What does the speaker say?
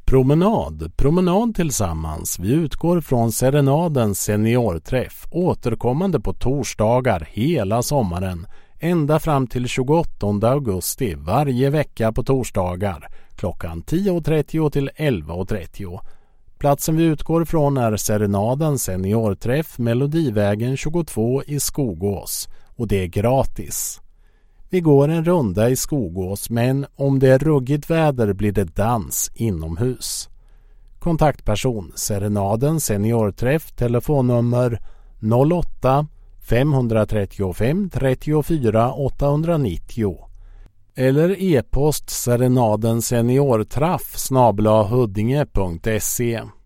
Promenad tillsammans. Vi utgår från Serenadens seniorträff återkommande på torsdagar hela sommaren ända fram till 28 augusti varje vecka på torsdagar klockan 10.30 till 11.30. Platsen vi utgår från är Serenadens seniorträff Melodivägen 22 i Skogås och det är gratis. Vi går en runda i Skogås, men om det är ruggigt väder blir det dans inomhus. Kontaktperson Serenadens seniorträff, telefonnummer 08 535 34 890 eller e-post serenadenseniortraff @huddinge.se.